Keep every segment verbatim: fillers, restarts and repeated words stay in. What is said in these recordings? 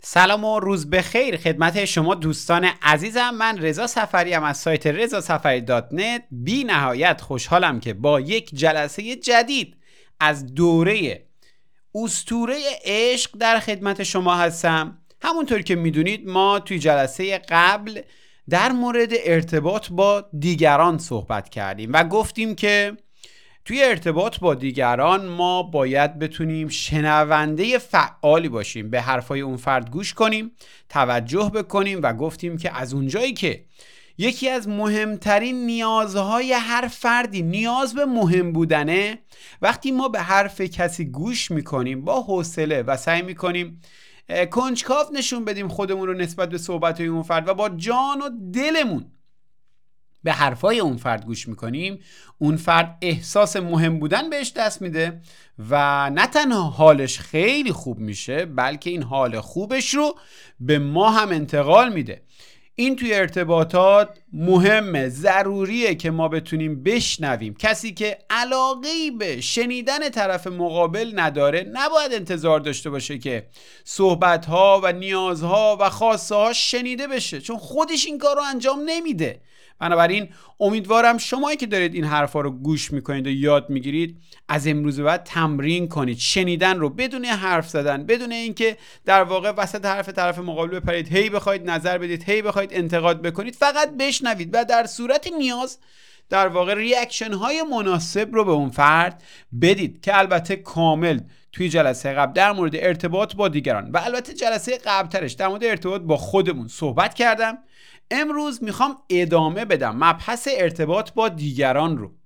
سلام و روز بخیر خدمت شما دوستان عزیزم. من رضا سفری ام از سایت رضا سفری دات نت. بی نهایت خوشحالم که با یک جلسه جدید از دوره اسطوره عشق در خدمت شما هستم. همونطور که میدونید ما توی جلسه قبل در مورد ارتباط با دیگران صحبت کردیم و گفتیم که توی ارتباط با دیگران ما باید بتونیم شنونده فعالی باشیم، به حرفای اون فرد گوش کنیم، توجه بکنیم و گفتیم که از اونجایی که یکی از مهمترین نیازهای هر فردی نیاز به مهم بودنه، وقتی ما به حرف کسی گوش میکنیم با حوصله و سعی میکنیم کنجکاو نشون بدیم خودمون رو نسبت به صحبتهای اون فرد و با جان و دلمون به حرفای اون فرد گوش میکنیم، اون فرد احساس مهم بودن بهش دست میده و نه تنها حالش خیلی خوب میشه بلکه این حال خوبش رو به ما هم انتقال میده. این توی ارتباطات مهمه، ضروریه که ما بتونیم بشنویم. کسی که علاقه‌ای به شنیدن طرف مقابل نداره نباید انتظار داشته باشه که صحبت‌ها و نیازها و خواسته‌ها شنیده بشه، چون خودش این کار رو انجام نمیده. بنابراین امیدوارم شمایی که دارید این حرفا رو گوش میکنید و یاد میگیرید از امروز به بعد تمرین کنید شنیدن رو بدون حرف زدن، بدون اینکه در واقع وسط حرف طرف مقابل بپرید، هی بخواید نظر بدید، هی بخواید انتقاد بکنید. فقط بشنوید و در صورت نیاز در واقع ریاکشن های مناسب رو به اون فرد بدید که البته کامل توی جلسه قبل در مورد ارتباط با دیگران و البته جلسه قبلترش در مورد ارتباط با خودمون صحبت کردم. امروز میخوام ادامه بدم مبحث ارتباط با دیگران رو.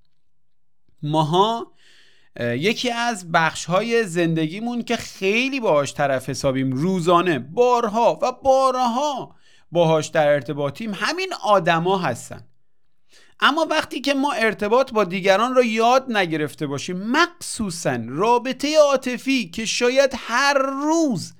ماها یکی از بخش‌های زندگیمون که خیلی باهاش طرف حسابیم، روزانه بارها و بارها باهاش در ارتباطیم، همین آدما هستن. اما وقتی که ما ارتباط با دیگران رو یاد نگرفته باشیم، مخصوصاً رابطه عاطفی که شاید هر روز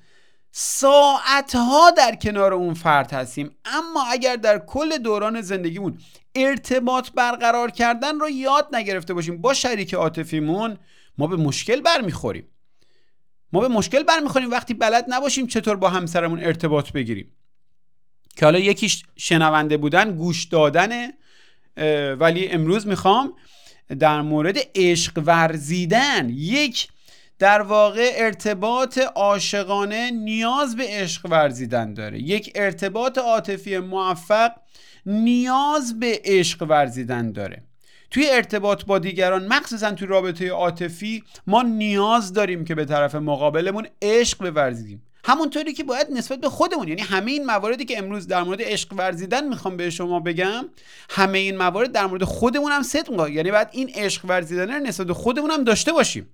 ساعتها در کنار اون فرد هستیم، اما اگر در کل دوران زندگیمون ارتباط برقرار کردن رو یاد نگرفته باشیم با شریک عاطفیمون، ما به مشکل برمیخوریم. ما به مشکل برمیخوریم وقتی بلد نباشیم چطور با همسرمون ارتباط بگیریم. که حالا یکیش شنونده بودن، گوش دادنه، ولی امروز میخوام در مورد عشق ورزیدن، یک در واقع ارتباط عاشقانه نیاز به عشق ورزیدن داره. یک ارتباط عاطفی موفق نیاز به عشق ورزیدن داره. توی ارتباط با دیگران، مخصوصا توی رابطه عاطفی، ما نیاز داریم که به طرف مقابلمون عشق بورزیدیم، همونطوری که باید نسبت به خودمون. یعنی همه این مواردی که امروز در مورد عشق ورزیدن میخوام به شما بگم، همه این موارد در مورد خودمون هم صدق میگه. یعنی باید این عشق ورزیدن رو نسبت به خودمون هم داشته باشیم.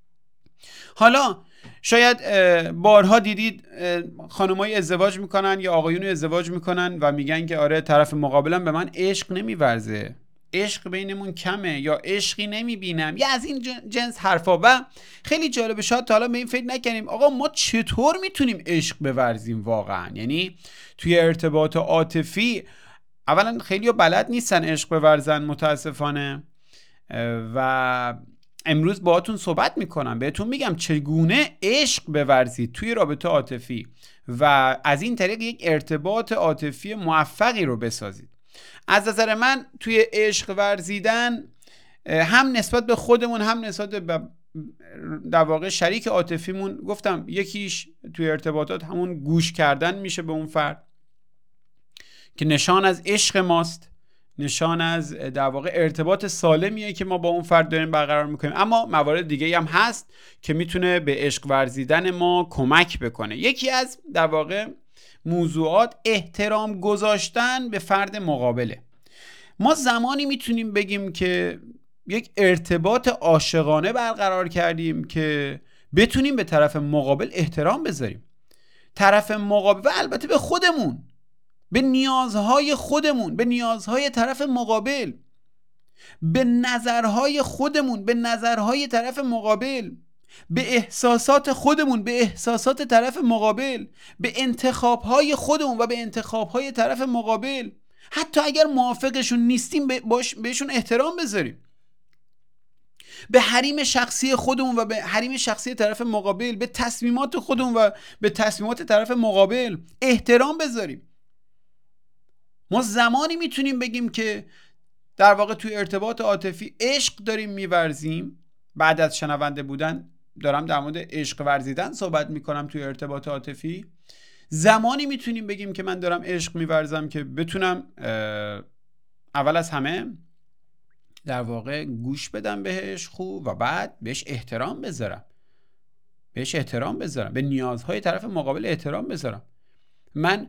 حالا شاید بارها دیدید خانمای ازدواج میکنن یا آقایون ازدواج میکنن و میگن که آره طرف مقابلم به من عشق نمیورزه، عشق بینمون کمه، یا عشقی نمیبینم، یا از این جنس حرفا. و خیلی جالبه، شاید تا حالا به این فکر نکنیم آقا ما چطور میتونیم عشق بورزیم واقعا. یعنی توی ارتباط عاطفی اولا خیلی بلد نیستن عشق بورزن متاسفانه، و امروز باهاتون صحبت میکنم، بهتون میگم چگونه عشق بورزید توی رابطه عاطفی و از این طریق یک ارتباط عاطفی موفقی رو بسازید. از نظر من توی عشق ورزیدن هم نسبت به خودمون هم نسبت به در واقع شریک عاطفیمون، گفتم یکیش توی ارتباطات همون گوش کردن میشه به اون فرد که نشان از عشق ماست، نشان از در واقع ارتباط سالمیه که ما با اون فرد داریم برقرار میکنیم. اما موارد دیگه هم هست که میتونه به عشق ورزیدن ما کمک بکنه. یکی از در واقع موضوعات احترام گذاشتن به فرد مقابله. ما زمانی میتونیم بگیم که یک ارتباط عاشقانه برقرار کردیم که بتونیم به طرف مقابل احترام بذاریم. طرف مقابل و البته به خودمون، به نیازهای خودمون، به نیازهای طرف مقابل، به نظرهای خودمون، به نظرهای طرف مقابل، به احساسات خودمون، به احساسات طرف مقابل، به انتخابهای خودمون و به انتخابهای طرف مقابل. حتی اگر موافقشون نیستیم باش بهشون احترام بذاریم. به حریم شخصی خودمون و به حریم شخصی طرف مقابل، به تصمیمات خودمون و به تصمیمات طرف مقابل احترام بذاریم. ما زمانی میتونیم بگیم که در واقع توی ارتباط عاطفی عشق داریم میورزیم. بعد از شنونده بودن دارم در مورد عشق ورزیدن صحبت میکنم توی ارتباط عاطفی. زمانی میتونیم بگیم که من دارم عشق میورزم که بتونم اول از همه در واقع گوش بدم بهش خوب و بعد بهش احترام بذارم بهش احترام بذارم به نیازهای طرف مقابل احترام بذارم. من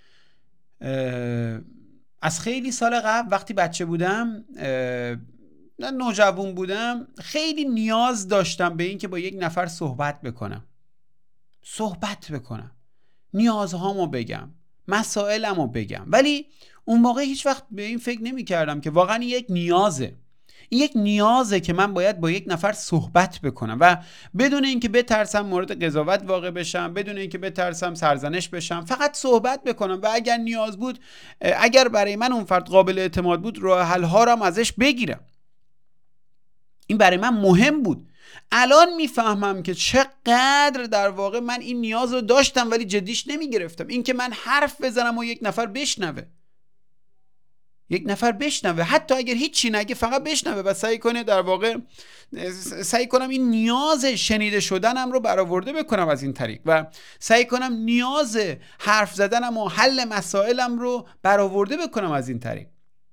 از خیلی سال قبل وقتی بچه بودم، نه نوجوان بودم، خیلی نیاز داشتم به این که با یک نفر صحبت بکنم صحبت بکنم نیازهامو بگم، مسائلمو بگم، ولی اون موقع هیچ وقت به این فکر نمی کردم که واقعا یک نیازه این یک نیازه که من باید با یک نفر صحبت بکنم و بدون اینکه بترسم مورد قضاوت واقع بشم، بدون اینکه بترسم سرزنش بشم، فقط صحبت بکنم و اگر نیاز بود، اگر برای من اون فرد قابل اعتماد بود، راه حل ها رو ازش بگیرم. این برای من مهم بود. الان میفهمم که چقدر در واقع من این نیاز رو داشتم ولی جدیش نمیگرفتم. این که من حرف بزنم و یک نفر بشنوه یک نفر بشنوه حتی اگر هیچی نگه، فقط بشنوه و سعی کنه در واقع سعی کنم این نیاز شنیده شدنم رو برآورده بکنم از این طریق و سعی کنم نیاز حرف زدنم و حل مسائلم رو برآورده بکنم از این طریق.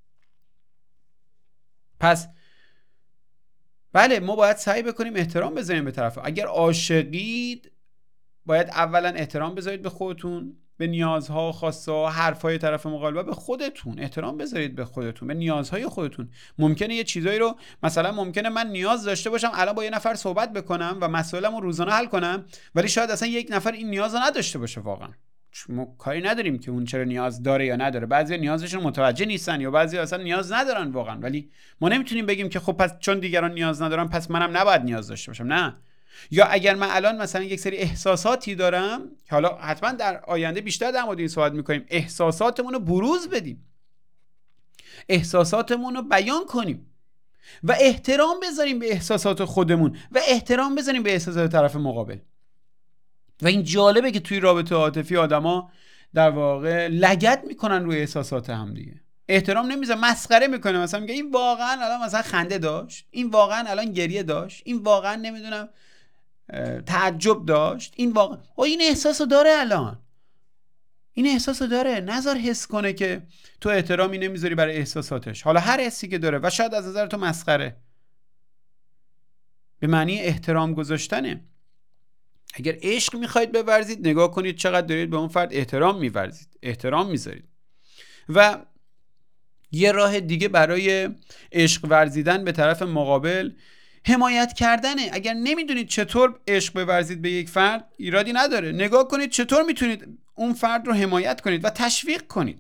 پس بله، ما باید سعی بکنیم احترام بذاریم به طرف. اگر عاشقید باید اولا احترام بذارید به خودتون، به نیازها، خواستها، حرفهای طرف مقابل، به خودتون احترام بذارید، به خودتون، به نیازهای خودتون. ممکنه یه چیزایی رو مثلا ممکنه من نیاز داشته باشم الان با یه نفر صحبت بکنم و مسائلمو روزانه حل کنم، ولی شاید اصلا یک نفر این نیاز رو نداشته باشه. واقعا ما کاری نداریم که اون چرا نیاز داره یا نداره. بعضی نیازشون متوجه نیستن یا بعضی اصلا نیاز ندارن واقعا، ولی ما نمیتونیم بگیم که خب پس چون دیگران نیاز ندارن پس منم نباید نیاز داشته باشم. نه. یا اگر من الان مثلا یک سری احساساتی دارم که حالا حتما در آینده بیشتر در مورد این صحبت میکنیم، احساساتمون رو بروز بدیم، احساساتمون رو بیان کنیم و احترام بذاریم به احساسات خودمون و احترام بذاریم به احساسات طرف مقابل. و این جالبه که توی رابطه عاطفی آدما در واقع لگد میکنن روی احساسات هم دیگه، احترام نمیذارن، مسخره میکنه. مثلا میگه این واقعا الان مثلا خنده داشت، این واقعا الان گریه داشت، این واقعا نمیدونم تعجب داشت، این واقعا او این احساسو داره، الان این احساسو داره. نذار حس کنه که تو احترامی نمیذاری برای احساساتش، حالا هر حسی که داره و شاید از نظر تو مسخره، به معنی احترام گذاشتنه. اگر عشق میخواید بورزید، نگاه کنید چقدر دارید به اون فرد احترام میورزید، احترام میذارید. و یه راه دیگه برای عشق ورزیدن به طرف مقابل حمایت کردنه. اگر نمیدونید چطور عشق بورزید به یک فرد، ایرادی نداره، نگاه کنید چطور میتونید اون فرد رو حمایت کنید و تشویق کنید.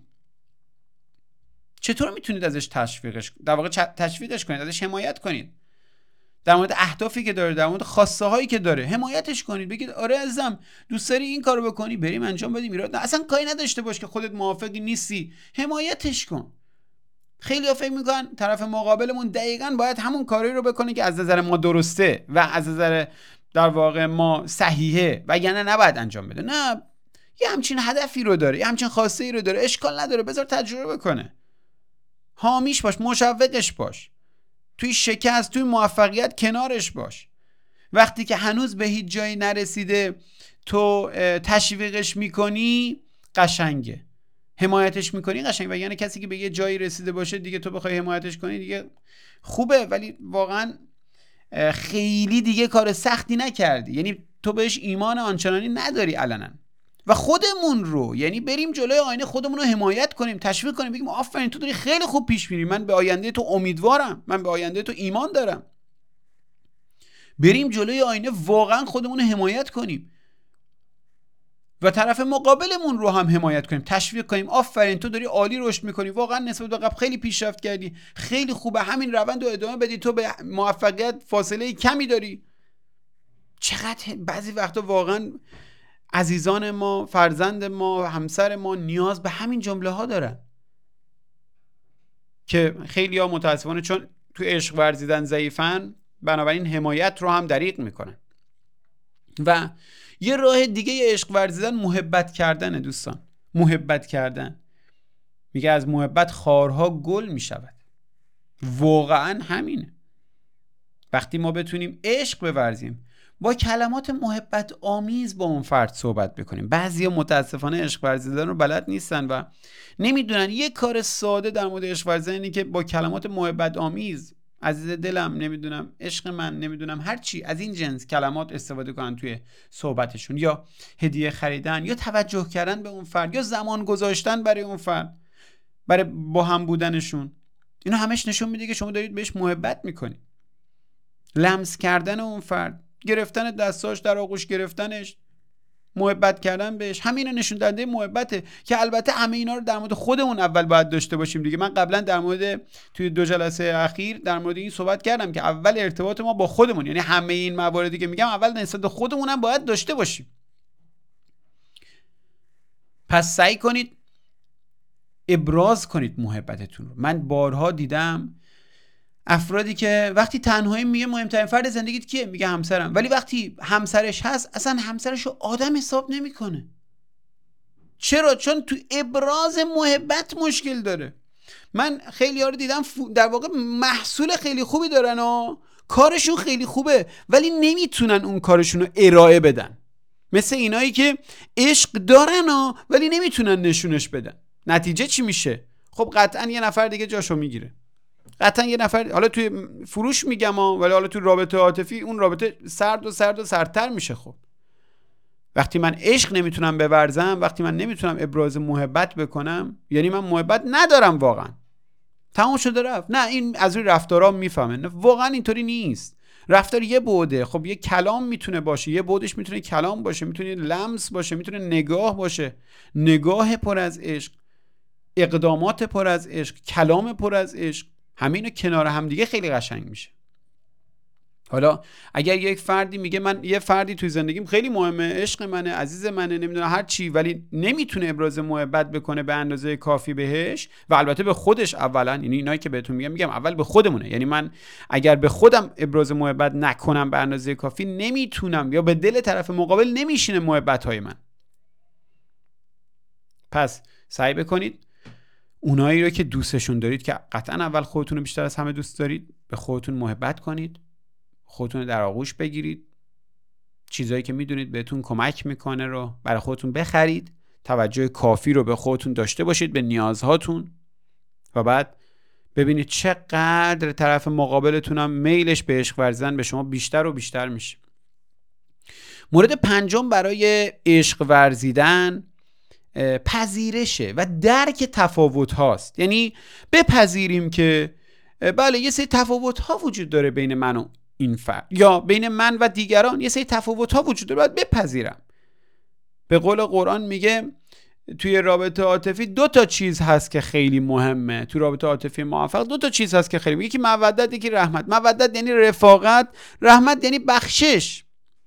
چطور میتونید ازش تشویقش در واقع تشویقش کنید، ازش حمایت کنید، در مورد اهدافی که داره، در مورد خواسته هایی که داره حمایتش کنید. بگید آره عزیزم دوست داری این کارو بکنی، بریم انجام بدیم، ایراد نه، اصلا کاری نداشته باش که خودت موافقی نیستی، حمایتش کن. خیلی ها فکر میکنن طرف مقابلمون دقیقاً باید همون کاری رو بکنه که از نظر ما درسته و از نظر در واقع ما صحیحه و یعنی نباید انجام بده. نه، یه همچین هدفی رو داره، یه همچین خواسته ای رو داره، اشکال نداره، بذار تجربه بکنه، حامیش باش، مشوقش باش، توی شکست، توی موفقیت کنارش باش. وقتی که هنوز به هیچ جایی نرسیده تو تشویقش میکنی، قشنگه، حمایتش میکنی، قشنگ. و یعنی کسی که به یه جایی رسیده باشه دیگه تو بخوای حمایتش کنی دیگه خوبه، ولی واقعا خیلی دیگه کار سختی نکردی، یعنی تو بهش ایمان آنچنانی نداری علنا. و خودمون رو، یعنی بریم جلوی آینه خودمون رو حمایت کنیم، تشویق کنیم، بگیم آفرین تو داری خیلی خوب پیش میری، من به آینده تو امیدوارم، من به آینده تو ایمان دارم. بریم جلوی آینه واقعا خودمون رو حمایت کنیم و طرف مقابلمون رو هم حمایت کنیم، تشویق کنیم، آفرین تو داری عالی رشد میکنی، واقعا نسبت به قبل خیلی پیشرفت کردی، خیلی خوبه، همین روند رو ادامه بدی، تو به موفقیت فاصله کمی داری. چقدر بعضی وقتا واقعا عزیزان ما، فرزند ما، همسر ما نیاز به همین جمله ها دارن که خیلی ها متاسفانه چون تو عشق ورزیدن ضعیفن، بنابراین حمایت رو هم دریغ میکنن. و یه راه دیگه عشق ورزیدن محبت کردنه دوستان. محبت کردن، میگه از محبت خارها گل میشود. واقعا همینه. وقتی ما بتونیم عشق بورزیم، با کلمات محبت آمیز با اون فرد صحبت بکنیم. بعضیا متاسفانه عشق ورزیدن رو بلد نیستن و نمیدونن یه کار ساده در مورد عشق ورزیدن اینه که با کلمات محبت آمیز، عزیز دلم، نمیدونم عشق من، نمیدونم هر چی از این جنس کلمات استفاده کنن توی صحبتشون، یا هدیه خریدن، یا توجه کردن به اون فرد، یا زمان گذاشتن برای اون فرد، برای با هم بودنشون. اینا همش نشون میده که شما دارید بهش محبت میکنید. لمس کردن اون فرد، گرفتن دستاش، در آغوش گرفتنش، محبت کردن بهش، همین نشون دهنده محبته. که البته همه اینا رو در مورد خودمون اول باید داشته باشیم دیگه. من قبلا در مورد توی دو جلسه اخیر در مورد این صحبت کردم که اول ارتباط ما با خودمون، یعنی همه این مواردی که میگم اول نسبت به خودمون هم باید داشته باشیم. پس سعی کنید ابراز کنید محبتتون رو. من بارها دیدم افرادی که وقتی تنهایی میگه مهمترین فرد زندگیت کیه؟ میگه همسرم. ولی وقتی همسرش هست اصلا همسرشو آدم حساب نمیکنه. چرا؟ چون تو ابراز محبت مشکل داره. من خیلی ها رو دیدم در واقع محصول خیلی خوبی دارن و کارشون خیلی خوبه ولی نمیتونن اون کارشون رو ارائه بدن. مثل اینایی که عشق دارن و ولی نمیتونن نشونش بدن. نتیجه چی میشه؟ خب قطعا یه نفر دیگه جاشو میگیره. قطعا یه نفر، حالا توی فروش میگم ها، ولی حالا توی رابطه عاطفی اون رابطه سرد و سرد و سردتر میشه. خب وقتی من عشق نمیتونم بورزم، وقتی من نمیتونم ابراز محبت بکنم، یعنی من محبت ندارم واقعا. تمام شده رفت. نه، این از روی رفتارا میفهمه. نه واقعا اینطوری نیست. رفتار یه بعده. خب یه کلام میتونه باشه، یه بعدش میتونه کلام باشه، میتونه لمس باشه، میتونه نگاه باشه، نگاه پر از عشق، اقدامات پر از عشق، کلام پر از عشق. همینو کنار هم دیگه خیلی قشنگ میشه. حالا اگر یک فردی میگه من یه فردی توی زندگیم خیلی مهمه، عشق منه، عزیز منه، نمیدونه هر چی، ولی نمیتونه ابراز محبت بکنه به اندازه کافی بهش و البته به خودش اولا، یعنی اینایی که بهتون میگم میگم اول به خودمونه. یعنی من اگر به خودم ابراز محبت نکنم به اندازه کافی، نمیتونم یا به دل طرف مقابل نمیشینه محبت‌های من. پس سعی بکنید اونایی رو که دوستشون دارید، که قطعا اول خودتون رو بیشتر از همه دوست دارید، به خودتون محبت کنید، خودتون رو در آغوش بگیرید، چیزایی که میدونید بهتون کمک میکنه رو برای خودتون بخرید، توجه کافی رو به خودتون داشته باشید، به نیازهاتون، و بعد ببینید چقدر طرف مقابلتون هم میلش به عشق ورزیدن به شما بیشتر و بیشتر میشه. مورد پنجم برای عشق ورزیدن پذیرشه و درک تفاوت هاست. یعنی بپذیریم که بله یه سری تفاوت ها وجود داره بین من و این فرد، یا بین من و دیگران یه سری تفاوت ها وجود داره، باید بپذیرم. به قول قرآن میگه توی رابطه عاطفی دو تا چیز هست که خیلی مهمه. توی رابطه عاطفی موفق دو تا چیز هست که خیلی مهمه. یکی مودت، یکی رحمت. مودت یعنی رفاقت، رحمت یعنی بخشش.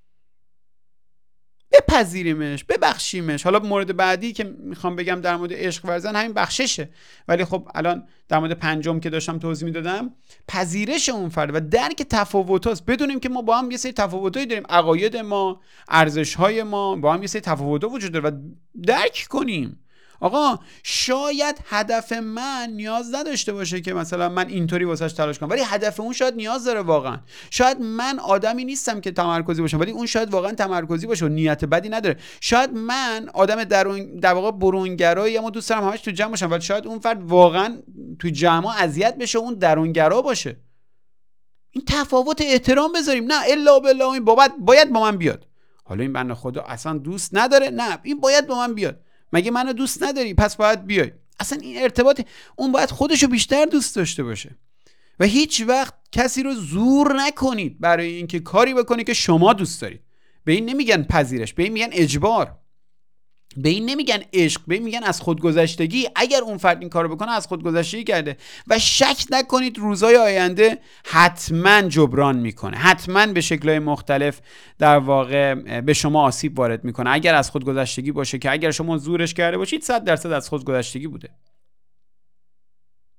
بپذیریمش، ببخشیمش. حالا مورد بعدی که میخوام بگم در مورد عشق ورزیدن همین بخششه، ولی خب الان در مورد پنجم که داشتم توضیح میدادم پذیرش اون فرد و درک تفاوتاست. بدونیم که ما با هم یه سری تفاوتایی داریم، عقاید ما، ارزش‌های ما با هم یه سری تفاوت‌ها وجود داره و درک کنیم. آقا شاید هدف من نیاز نداشته باشه که مثلا من اینطوری واسش تلاش کنم، ولی هدف اون شاید نیاز داره واقعا. شاید من آدمی نیستم که تمرکزی باشم، ولی اون شاید واقعا تمرکزی باشه و نیت بدی نداره. شاید من آدم درون در واقع برونگرایی، اما دوست دارم همش تو جمع باشم، ولی شاید اون فرد واقعا تو جمع اذیت بشه، اون درونگرا باشه. این تفاوت احترام بذاریم. نه الا بالله این بابت باید با من بیاد. حالا این بنده خدا اصلا دوست نداره، نه این باید با من بیاد. مگه منو دوست نداری پس باید بیای؟ اصلا این ارتباط، اون باید خودشو بیشتر دوست داشته باشه. و هیچ وقت کسی رو زور نکنید برای اینکه کاری بکنه که شما دوست دارید. به این نمیگن پذیرش، به این میگن اجبار، به این نمیگن عشق، به این میگن از خودگذشتگی. اگر اون فرد این کارو بکنه از خودگذشتگی کرده و شک نکنید روزهای آینده حتما جبران میکنه، حتما به شکل‌های مختلف در واقع به شما آسیب وارد میکنه. اگر از خودگذشتگی باشه، که اگر شما زورش کرده باشید صد درصد از خودگذشتگی بوده.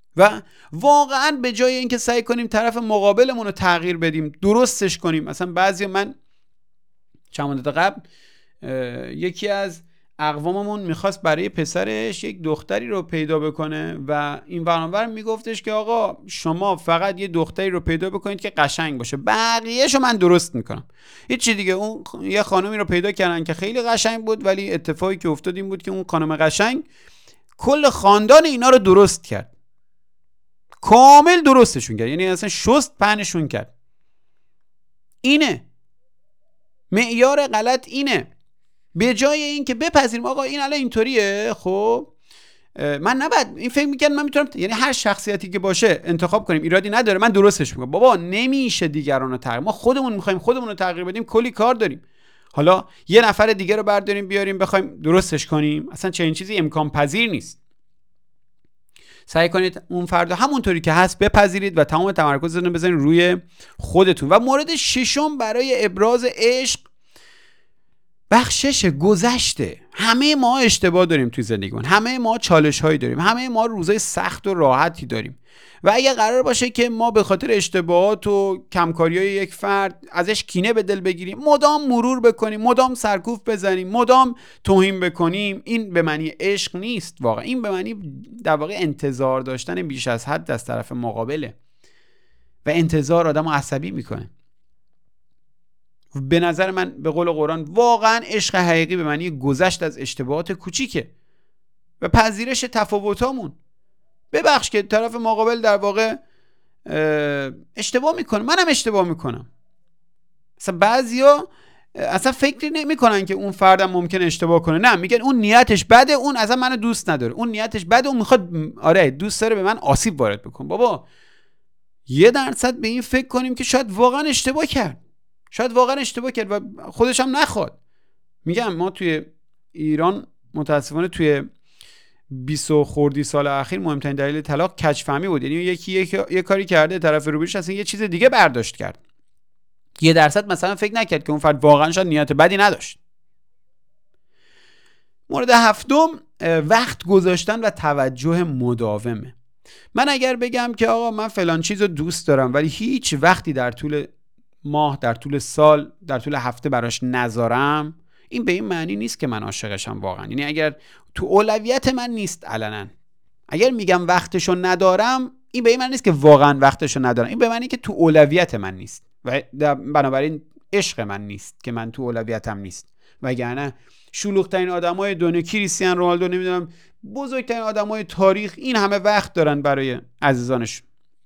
و واقعا به جای اینکه سعی کنیم طرف مقابلمون رو تغییر بدیم، درستش کنیم. مثلا بعضی من چند مدت قبل یکی از اقواممون میخواست برای پسرش یک دختری رو پیدا بکنه و این برانور میگفتش که آقا شما فقط یه دختری رو پیدا بکنید که قشنگ باشه، بقیه‌شو من درست میکنم. هیچی دیگه. اون یه خانومی رو پیدا کردن که خیلی قشنگ بود، ولی اتفاقی که افتاد این بود که اون خانم قشنگ کل خاندان اینا رو درست کرد، کامل درستشون کرد، یعنی اصلا شست پهنشون کرد. اینه معیار غلط، اینه. به جای این که بپذیریم آقا این الان اینطوریه، خب من نباید این فکر میکنم من میتونم، یعنی هر شخصیتی که باشه انتخاب کنیم، ایرادی نداره، من درستش میکنم. بابا نمیشه دیگران رو تغییر، ما خودمون میخوایم خودمون رو تغییر بدیم، کلی کار داریم. حالا یه نفر دیگه رو برداریم بیاریم بخوایم درستش کنیم، اصلا چنین چیزی امکان پذیر نیست. سعی کنید اون فرد همونطوری که هست بپذیرید و تمام تمرکزتون رو بذارید روی خودتون. و مورد ششم برای ابراز عشق، بخشش گذشته. همه ما اشتباه داریم توی زندگیمون، همه ما چالش هایی داریم، همه ما روزای سخت و راحتی داریم و اگه قرار باشه که ما به خاطر اشتباهات و کمکاری‌های یک فرد ازش کینه به دل بگیریم، مدام مرور بکنیم، مدام سرکوف بزنیم، مدام توهین بکنیم، این به معنی عشق نیست. واقعا این به معنی در واقع انتظار داشتن بیش از حد از طرف مقابله و انتظار آدمو عصبی میکنه. به نظر من به قول قرآن واقعا عشق حقیقی به معنی گذشت از اشتباهات کوچیکه و پذیرش تفاوتامون. ببخش که طرف مقابل در واقع اشتباه میکنه، منم اشتباه میکنم. مثلا بعضیا اصلا فکر نمیکنن که اون فردم ممکنه اشتباه کنه، نه میگن اون نیتش بده، اون اصلا منو دوست نداره، اون نیتش بده، اون میخواد آره دوست داره به من آسیب وارد بکنه. بابا یه درصد به این فکر کنیم که شاید واقعا اشتباه کرد، شاید واقعا اشتباه کرد و خودش هم نخواد. میگم ما توی ایران متاسفانه توی بیست خوردی سال اخیر مهمترین دلیل طلاق کج‌فهمی بود. یعنی یکی یک یه کاری کرده، طرف روبروش اصلا یه چیز دیگه برداشت کرد. یه درصد مثلا فکر نکرد که اون فرد واقعا شاید نیت بدی نداشت. مورد هفتم، وقت گذاشتن و توجه مداومه. من اگر بگم که آقا من فلان چیزو دوست دارم ولی هیچ وقتی در طول ماه، در طول سال، در طول هفته براش نذارم، این به این معنی نیست که من عاشقشم واقعا. یعنی اگر تو اولویت من نیست علنا، اگر میگم وقتشو ندارم، این به این معنی نیست که واقعا وقتشو ندارم، این به معنی که تو اولویت من نیست و بنابراین عشق من نیست که من تو اولویتم نیست. وگرنه شلوغ‌ترین آدمای دنیا، کریستیانو رونالدو، نمیدونم بزرگترین آدمای تاریخ، این همه وقت دارن برای عزیزانشون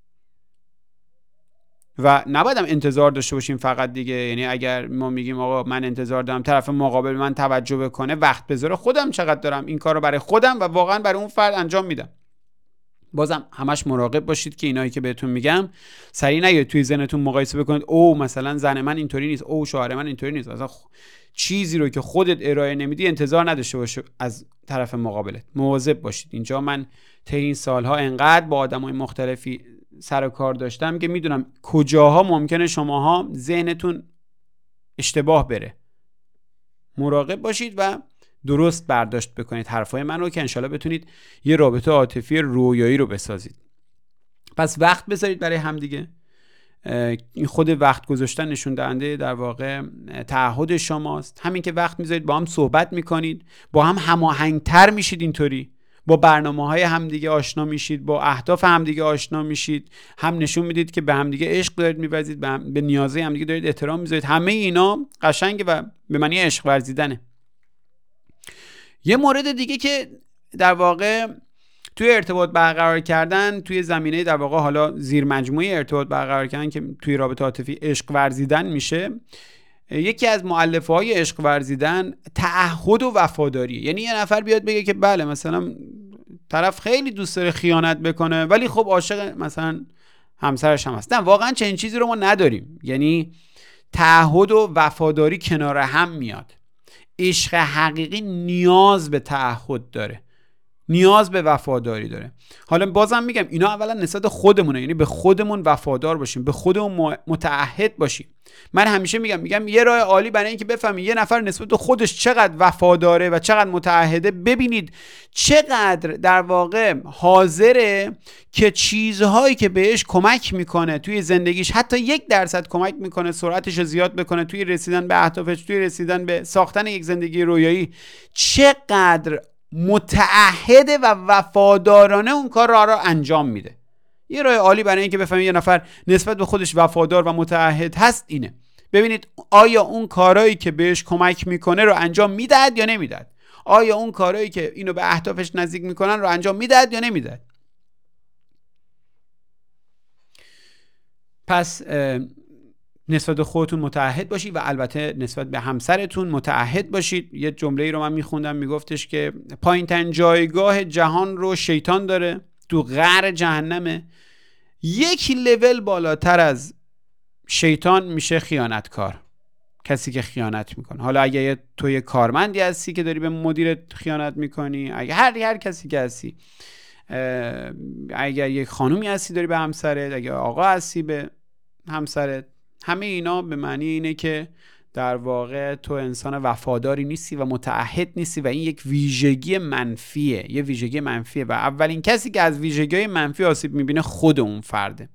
و نبایدم انتظار داشته باشیم فقط دیگه. یعنی اگر ما میگیم آقا من انتظار دارم طرف مقابل من توجه بکنه، وقت بذاره، خودم چقدر دارم این کارو برای خودم و واقعا برای اون فرد انجام میدم. بازم همش مراقب باشید که اینایی که بهتون میگم سریع نیاید توی ذهنتون مقایسه بکنید او مثلا زن من اینطوری نیست، او شوهر من اینطوری نیست. مثلا چیزی رو که خودت ارائه نمیدی انتظار نداشته باش از طرف مقابلت. مواظب باشید. اینجا من طی این سالها انقدر با آدمای مختلفی سر و کار داشتم که میدونم کجاها ممکنه شماها ذهنتون اشتباه بره. مراقب باشید و درست برداشت بکنید حرفای من رو که انشالله بتونید یه رابطه عاطفی رویایی رو بسازید. پس وقت بذارید برای همدیگه. این خود وقت گذاشتن نشون دهنده در واقع تعهد شماست. همین که وقت میذارید با هم صحبت میکنید، با هم هماهنگتر میشید، اینطوری با برنامه‌های همدیگه آشنا میشید، با اهداف همدیگه آشنا میشید، هم نشون میدید که به همدیگه عشق دارید می‌ورزید، به, هم... به نیازهای همدیگه دارید احترام میذارید. همه اینا قشنگه و به معنی عشق ورزیدنه. یه مورد دیگه که در واقع توی ارتباط برقرار کردن، توی زمینه در واقع حالا زیر مجموعه ارتباط برقرار کردن که توی رابطه عاطفی عشق ورزیدن میشه، یکی از مؤلفه‌های عشق ورزیدن تعهد و وفاداری. یعنی یه نفر بیاد بگه که بله مثلا طرف خیلی دوست داره خیانت بکنه ولی خب عاشق مثلا همسرش هم هست. نه، واقعا چنین چیزی رو ما نداریم. یعنی تعهد و وفاداری کنار هم میاد. عشق حقیقی نیاز به تعهد داره. نیاز به وفاداری داره. حالا بازم میگم اینا اولا نسبت خودمونه، یعنی به خودمون وفادار باشیم، به خودمون متعهد باشیم. من همیشه میگم میگم یه راه عالی برای اینکه بفهمید یه نفر نسبت به خودش چقدر وفاداره و چقدر متعهده، ببینید چقدر در واقع حاضره که چیزهایی که بهش کمک میکنه توی زندگیش، حتی یک درصد کمک میکنه سرعتش رو زیاد بکنه توی رسیدن به اهدافش، توی رسیدن به ساختن یک زندگی رویایی، چقدر متعهده و وفادارانه اون کار را, را انجام میده. یه راه عالی برای اینکه بفهمید یه نفر نسبت به خودش وفادار و متعهد هست اینه. ببینید آیا اون کارهایی که بهش کمک میکنه رو انجام میدهد یا نمیدهد. آیا اون کارهایی که اینو به اهدافش نزدیک میکنن رو انجام میدهد یا نمیدهد. پس نسبت به خودتون متعهد باشید و البته نسبت به همسرتون متعهد باشید. یه جمله‌ای رو من میخوندم میگفتش که پایین‌ترین جایگاه جهان رو شیطان داره، تو قعر جهنمه. یک لول بالاتر از شیطان میشه خیانتکار، کسی که خیانت میکنه. حالا اگه تو یه کارمندی هستی که داری به مدیرت خیانت میکنی، اگه هر هر کسی که هستی، اگر یک خانومی هستی داری به همسرت، اگه آقا هستی به همسرت، همه اینا به معنی اینه که در واقع تو انسان وفاداری نیستی و متعهد نیستی و این یک ویژگی منفیه، یه ویژگی منفیه و اولین کسی که از ویژگی منفی آسیب میبینه خود اون فرده.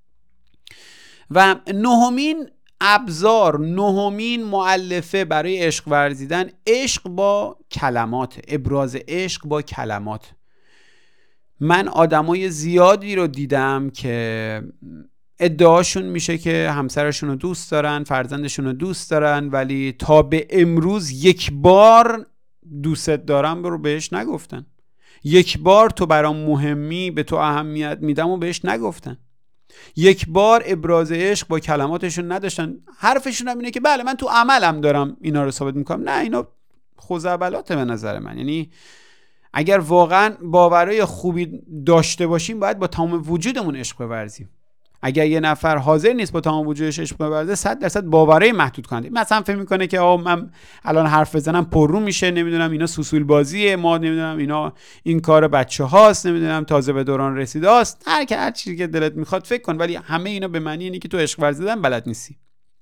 و نهمین ابزار، نهمین مؤلفه برای عشق ورزیدن، عشق با کلمات، ابراز عشق با کلمات. من آدمای زیادی رو دیدم که ادعاشون میشه که همسرشون رو دوست دارن، فرزندشون رو دوست دارن، ولی تا به امروز یک بار دوست دارم رو بهش نگفتن. یک بار تو برام مهمی، به تو اهمیت میدم و بهش نگفتن. یک بار ابراز عشق با کلماتشون نداشتن. حرفشون هم اینه که بله من تو عملم دارم اینا رو ثابت میکنم. نه، اینا خزعبلاته به نظر من. یعنی اگر واقعا باورای خوبی داشته باشیم باید با تمام وجودمون عشق بورزیم. اگر یه نفر حاضر نیست با تمام وجودش عشق بورزه، صد درصد باورای محدود کننده. مثلا فکر میکنه که آ من الان حرف بزنم پررو میشه، نمیدونم اینا سوسول بازیه، ما نمیدونم اینا این کار بچه هاست، نمیدونم تازه به دوران رسیده است. هر که هر چیزی که دلت میخواد فکر کن، ولی همه اینا به معنی اینه که تو عشق ورزیدن بلد نیستی.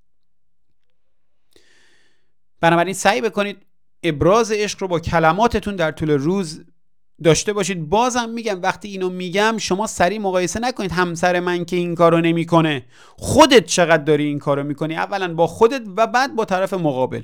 بنابراین سعی بکنید ابراز عشق رو با کلماتتون در طول روز داشته باشید. بازم میگم وقتی اینو میگم شما سریع مقایسه نکنید همسر من که این کارو نمیکنه، خودت چقدر داری این کارو میکنی، اولا با خودت و بعد با طرف مقابل.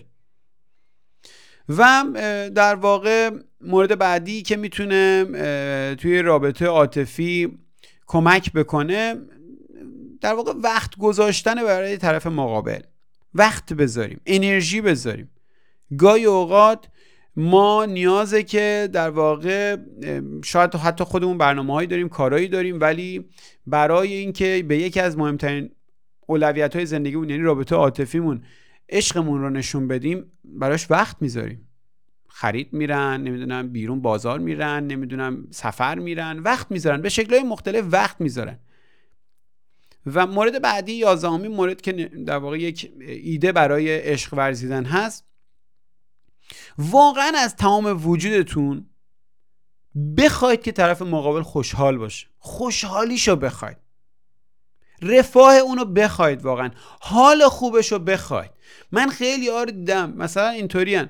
و در واقع مورد بعدی که میتونه توی رابطه عاطفی کمک بکنه در واقع وقت گذاشتن برای طرف مقابل. وقت بذاریم، انرژی بذاریم. گاهی اوقات ما نیازه که در واقع شاید حتی خودمون برنامه‌هایی داریم، کارهایی داریم، ولی برای اینکه به یکی از مهمترین اولویت‌های زندگیمون یعنی رابطه عاطفیمون عشقمون رو نشون بدیم، براش وقت میذاریم. خرید میرن، نمیدونم بیرون بازار میرن، نمیدونم سفر میرن، وقت میذارن، به شکل‌های مختلف وقت میذارن. و مورد بعدی یازدهمین مورد که در واقع یک ایده برای عشق ورزیدن هست، واقعا از تمام وجودتون بخواید که طرف مقابل خوشحال باشه. خوشحالیشو بخواید، رفاه اونو بخواید، واقعا حال خوبشو بخواید. من خیلی ها رو دیدم مثلا اینطورین،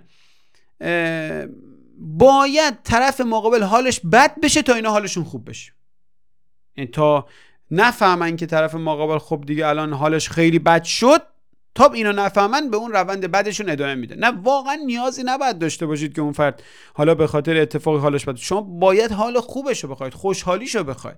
باید طرف مقابل حالش بد بشه تا اینا حالشون خوب بشه. این تا نفهمن که طرف مقابل خب دیگه الان حالش خیلی بد شد، تا اینا نفهمن به اون روند بدشون ادامه میده. نه، واقعا نیازی نباید داشته باشید که اون فرد حالا به خاطر اتفاقی حالش بد. شما باید حال خوبشو بخواید، خوشحالیشو بخواید،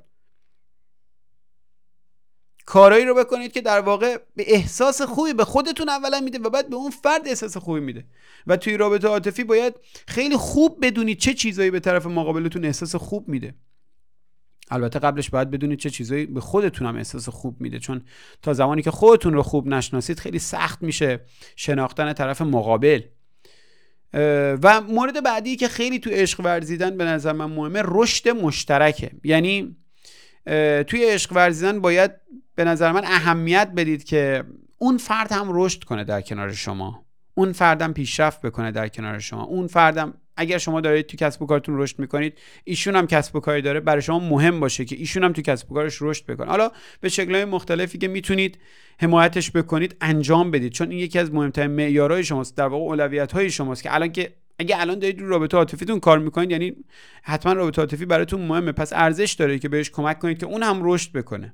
کارایی رو بکنید که در واقع به احساس خوبی به خودتون اولا میده و بعد به اون فرد احساس خوبی میده. و توی رابطه عاطفی باید خیلی خوب بدونید چه چیزایی به طرف مقابلتون احساس خوب میده. البته قبلش باید بدونید چه چیزایی به خودتون هم احساس خوب میده، چون تا زمانی که خودتون رو خوب نشناسید خیلی سخت میشه شناختن طرف مقابل. و مورد بعدی که خیلی تو عشق ورزیدن به نظر من مهمه، رشد مشترکه. یعنی توی عشق ورزیدن باید به نظر من اهمیت بدید که اون فرد هم رشد کنه در کنار شما، اون فردم پیشرفت بکنه در کنار شما، اون فردم اگر شما دارید تو کسب و کارتون رشد میکنید، ایشون هم کسب و کاری داره، برای شما مهم باشه که ایشون هم تو کسب و کارش رشد بکنه. حالا به شکل‌های مختلفی که میتونید حمایتش بکنید انجام بدید، چون این یکی از مهمترین معیارهای شماست، در واقع اولویت‌های شماست که الان که اگه الان دارید رو رابطه عاطفیتون کار میکنید، یعنی حتما رابطه عاطفی براتون مهمه، پس ارزش داره که بهش کمک کنید که اون هم رشد بکنه.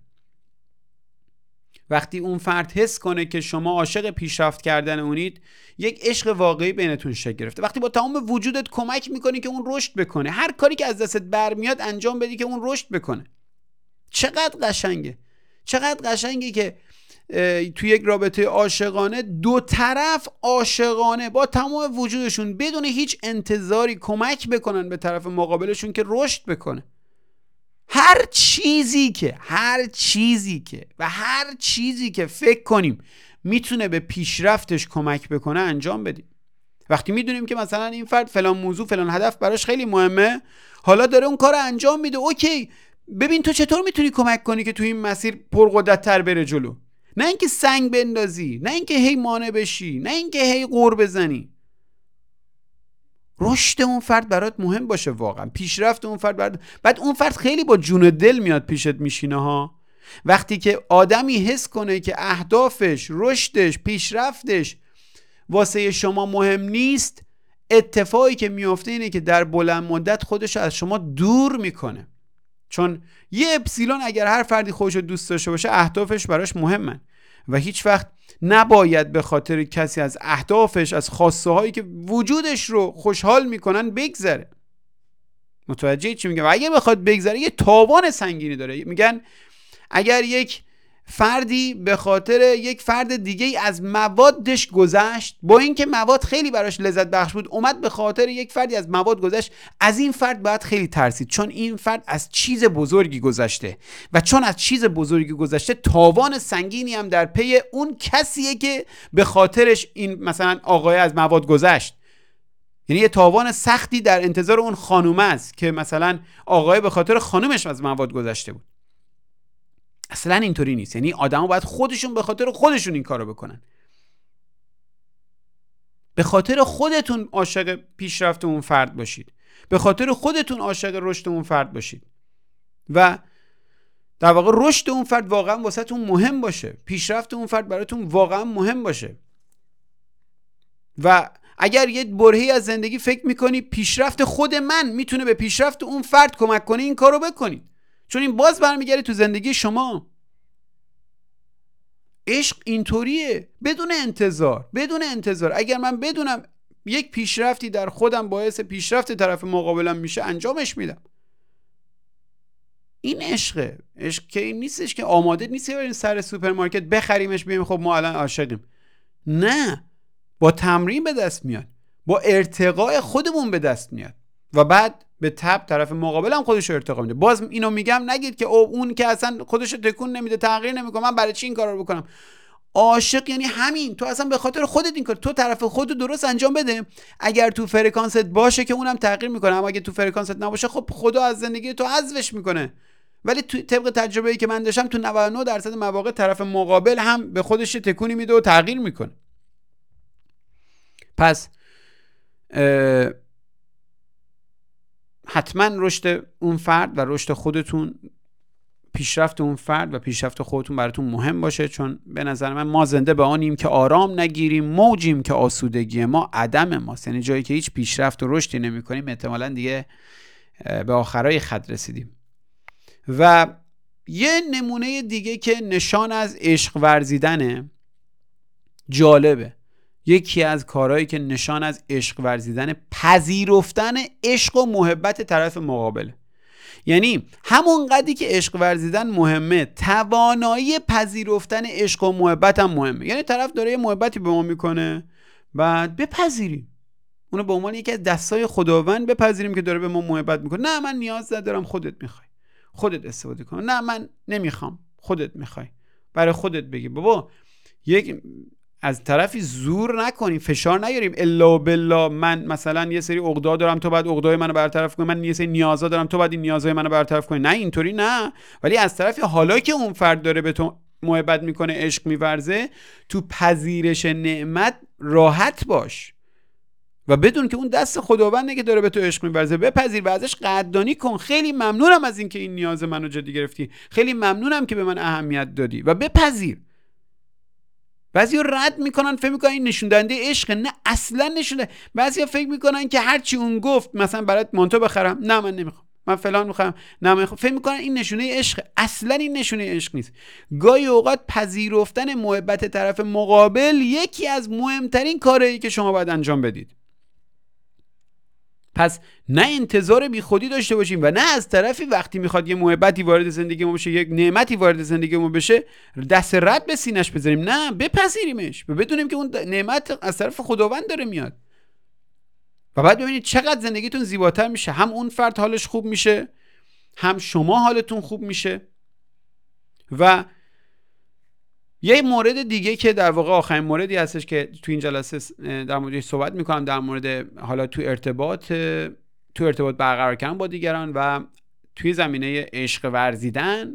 وقتی اون فرد حس کنه که شما عاشق پیشرفت کردن اونید، یک عشق واقعی بینتون شکل گرفته. وقتی با تمام وجودت کمک میکنی که اون رشد بکنه، هر کاری که از دستت برمیاد انجام بدی که اون رشد بکنه. چقدر قشنگه، چقدر قشنگه که توی یک رابطه عاشقانه دو طرف عاشقانه با تمام وجودشون بدون هیچ انتظاری کمک بکنن به طرف مقابلشون که رشد بکنه. هر چیزی که هر چیزی که و هر چیزی که فکر کنیم میتونه به پیشرفتش کمک بکنه انجام بدیم. وقتی میدونیم که مثلا این فرد فلان موضوع فلان هدف براش خیلی مهمه، حالا داره اون کار انجام میده، اوکی ببین تو چطور میتونی کمک کنی که تو این مسیر پرقدرت‌تر بره جلو. نه اینکه سنگ بندازی، نه اینکه هی مانع بشی، نه اینکه هی غر بزنی. رشد اون فرد برات مهم باشه، واقعا پیشرفت اون فرد برات. بعد اون فرد خیلی با جون و دل میاد پیشت میشینه ها. وقتی که آدمی حس کنه که اهدافش، رشدش، پیشرفتش واسه شما مهم نیست، اتفاقی که میفته اینه که در بلند مدت خودش از شما دور میکنه. چون یه اپسیلون اگر هر فردی خودش رو دوست داشته باشه، اهدافش براش مهمن و هیچ وقت نباید به خاطر کسی از اهدافش، از خواسته هایی که وجودش رو خوشحال میکنن بگذره. متوجه چی میگم؟ و اگه بخواد بگذره یه تاوان سنگینی داره. میگن اگر یک فردی به خاطر یک فرد دیگه از موادش گذشت، با اینکه مواد خیلی براش لذت بخش بود، اومد به خاطر یک فردی از مواد گذشت، از این فرد باید خیلی ترسید، چون این فرد از چیز بزرگی گذشته و چون از چیز بزرگی گذشته تاوان سنگینی هم در پی اون کسیه که به خاطرش این مثلا آقای از مواد گذشت. یعنی یه تاوان سختی در انتظار اون خانومه است که مثلا آقای به خاطر خانومش از مواد گذشته بود. اصلا اینطوری نیست. یعنی آدما باید خودشون به خاطر خودشون این کارو بکنن. به خاطر خودتون عاشق پیشرفت اون فرد باشید، به خاطر خودتون عاشق رشد اون فرد باشید و در واقع رشد اون فرد واقعا واسهتون مهم باشه، پیشرفت اون فرد براتون واقعا مهم باشه. و اگر یه برهه‌ای از زندگی فکر میکنی پیشرفت خود من میتونه به پیشرفت اون فرد کمک کنه، این کارو بکنید، چون این باز برمیگره تو زندگی شما. عشق اینطوریه، بدون انتظار، بدون انتظار. اگر من بدونم یک پیشرفتی در خودم باعث پیشرفت طرف مقابلم میشه، انجامش میدم. این عشقه. عشق که این نیستش که آماده نیستی بریم سر سوپرمارکت بخریمش بگیم خب ما الان عاشقیم. نه، با تمرین به دست میاد، با ارتقاء خودمون به دست میاد و بعد به تبع طرف مقابل هم خودش رو ارتقا میده. باز اینو میگم نگید که او اون که اصلا خودش رو تکون نمیده، تغییر نمیکنه، من برای چی این کارا رو بکنم. عاشق یعنی همین، تو اصلا به خاطر خودت این کار، تو طرف خودت درست انجام بده. اگر تو فرکانست باشه که اونم تغییر میکنه، اما اگه تو فرکانست نباشه خب خدا از زندگی تو حذفش میکنه. ولی تو طبق تجربه‌ای که من داشتم تو نود و نه درصد مواقع طرف مقابل هم به خودش تکونی میده و تغییر میکنه. پس حتما رشد اون فرد و رشد خودتون، پیشرفت اون فرد و پیشرفت خودتون براتون مهم باشه، چون به نظر من ما زنده به آنیم که آرام نگیریم، موجیم که آسودگی ما عدم ماست. یعنی جایی که هیچ پیشرفت و رشدی نمی کنیم احتمالاً دیگه به آخرای خط رسیدیم. و یه نمونه دیگه که نشان از عشق ورزیدنه، جالبه، یکی از کارهایی که نشان از عشق ورزیدن، پذیرفتن عشق و محبت طرف مقابل. یعنی همون قدری که عشق ورزیدن مهمه، توانایی پذیرفتن عشق و محبت هم مهمه. یعنی طرف داره یه محبتی به ما میکنه، بعد بپذیریم اونو به عنوان یکی از دستای خداوند بپذیریم که داره به ما محبت میکنه. نه من نیاز ندارم، خودت میخوای، خودت استفاده کن. نه من نمیخوام، خودت میخوای، برای خودت بگی. بابا یک از طرفی زور نکنیم، فشار نیاریم الا بالله من مثلا یه سری عقدا دارم تو باید عقدای منو برطرف کنی، من یه سری نیازا دارم تو باید این نیازهای منو برطرف کنی. نه اینطوری نه. ولی از طرفی حالا که اون فرد داره به تو محبت میکنه، عشق میورزه، تو پذیرش نعمت راحت باش. و بدون که اون دست خداونده که داره به تو عشق می‌ورزه. بپذیر و ازش قدردانی کن. خیلی ممنونم از اینکه این نیاز منو جدی گرفتی، خیلی ممنونم که به من اهمیت دادی و بپذیر. بعضیا رد میکنن، فکر میکنن این نشون دهنده عشق. نه، اصلا نشونه. بعضیا فکر میکنن که هر چی اون گفت، مثلا برات مانتو بخرم، نه من نمیخوام، من فلان میخوام، نه من فکر میکنن این نشونه عشق. اصلا این نشونه عشق نیست. گاهی اوقات پذیرفتن محبت طرف مقابل یکی از مهمترین کارهایی که شما باید انجام بدید. پس نه انتظار بی خودی داشته باشیم و نه از طرفی وقتی میخواد یه محبتی وارد زندگی ما بشه، یک نعمتی وارد زندگی ما بشه، دست رد به سینش بذاریم. نه، بپذیریمش و بدونیم که اون نعمت از طرف خداوند داره میاد. و بعد ببینید چقدر زندگیتون زیباتر میشه. هم اون فرد حالش خوب میشه، هم شما حالتون خوب میشه. و یه مورد دیگه که در واقع آخرین موردی هستش که تو این جلسه در موردش صحبت میکنم، در مورد حالا تو ارتباط تو ارتباط برقرار کردن با دیگران و توی زمینه عشق ورزیدن،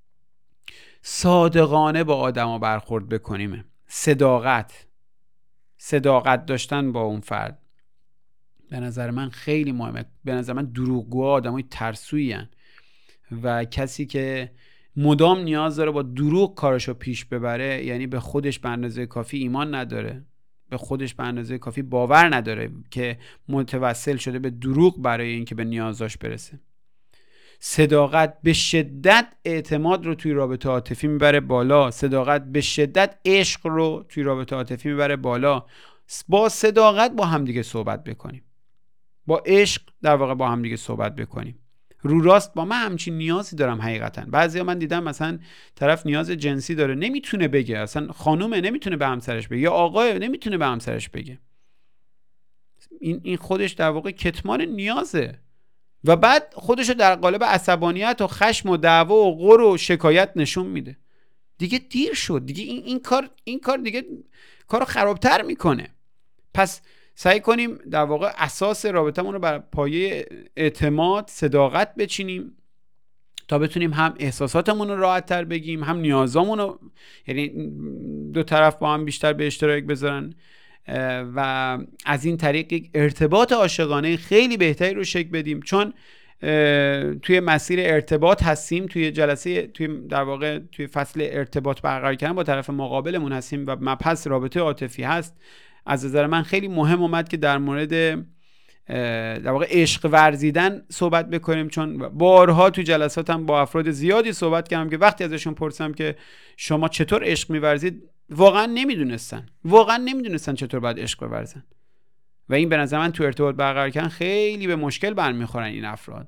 صادقانه با آدما برخورد بکنیم. صداقت صداقت داشتن با اون فرد به نظر من خیلی مهمه. به نظر من دروغگوها آدمای ترسویی هن و کسی که مدام نیاز داره با دروغ کارشو پیش ببره، یعنی به خودش به اندازه کافی ایمان نداره، به خودش به اندازه کافی باور نداره که متوسل شده به دروغ برای اینکه به نیازاش برسه. صداقت به شدت اعتماد رو توی رابطه عاطفی میبره بالا. صداقت به شدت عشق رو توی رابطه عاطفی میبره بالا. با صداقت با همدیگه صحبت بکنیم، با عشق در واقع با همدیگه صحبت بکنیم. رو راست با من همچین نیازی دارم حقیقتا. بعضیا من دیدم مثلا طرف نیاز جنسی داره، نمیتونه بگه، اصلا خانومه نمیتونه به همسرش بگه یا آقای نمیتونه به همسرش بگه. این این خودش در واقع کتمان نیازه و بعد خودشو در قالب عصبانیت و خشم و دعوا و غر و شکایت نشون میده. دیگه دیر شد. دیگه این این کار این کار دیگه کارو خرابتر میکنه. پس سعی کنیم در واقع اساس رابطمون رو بر پایه اعتماد، صداقت بچینیم تا بتونیم هم احساساتمون رو راحت‌تر بگیم، هم نیازامون رو، یعنی دو طرف با هم بیشتر به اشتراک بذارن و از این طریق یک ارتباط عاشقانه خیلی بهتری رو شکل بدیم. چون توی مسیر ارتباط هستیم، توی جلسه توی در واقع توی فصل ارتباط برقرار کردن با طرف مقابلمون هستیم و مبحث رابطه عاطفی هست. از نظر من خیلی مهم اومد که در مورد در واقع عشق ورزیدن صحبت بکنیم، چون بارها تو جلساتم با افراد زیادی صحبت کردم که وقتی ازشون پرسیدم که شما چطور عشق می‌ورزید، واقعا نمیدونستن واقعا نمیدونستن چطور باید عشق بورزن و این به نظر من تو ارتباط برقرار کردن خیلی به مشکل برمیخورن این افراد.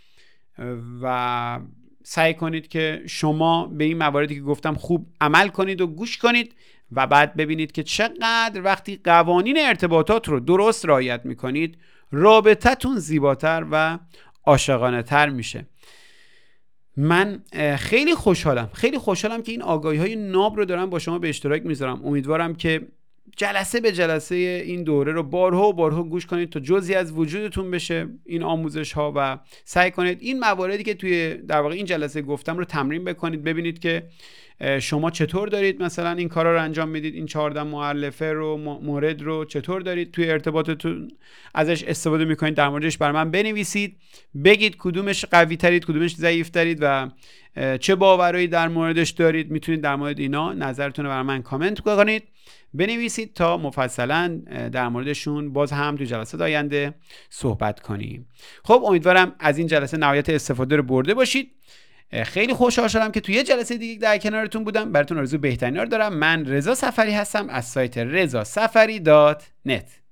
و سعی کنید که شما به این مواردی که گفتم خوب عمل کنید و گوش کنید و بعد ببینید که چقدر وقتی قوانین ارتباطات رو درست رعایت میکنید رابطتون زیباتر و عاشقانه تر میشه. من خیلی خوشحالم خیلی خوشحالم که این آگاهی های ناب رو دارم با شما به اشتراک میذارم. امیدوارم که جلسه به جلسه این دوره رو بارها و بارها گوش کنید تا جزئی از وجودتون بشه این آموزش ها و سعی کنید این مواردی که توی در واقع این جلسه گفتم رو تمرین بکنید، ببینید که شما چطور دارید مثلا این کارا رو انجام میدید، این چهارده مؤلفه رو مورد رو چطور دارید توی ارتباطتون ازش استفاده میکنید. در موردش بر من بنویسید، بگید کدومش قوی ترید، کدومش ضعیف ترید و چه باورایی در موردش دارید. میتونید در مورد اینا نظرتون رو بر من کامنت کنید، بنویسید تا مفصلا در موردشون باز هم تو جلسات آینده صحبت کنیم. خب امیدوارم از این جلسه نهایت استفاده رو برده باشید. خیلی خوشحال شدم که توی یه جلسه دیگه در کنارتون بودم. براتون آرزوی بهترین رو دارم. من رضا سفری هستم از سایت رضا سفری دات نت.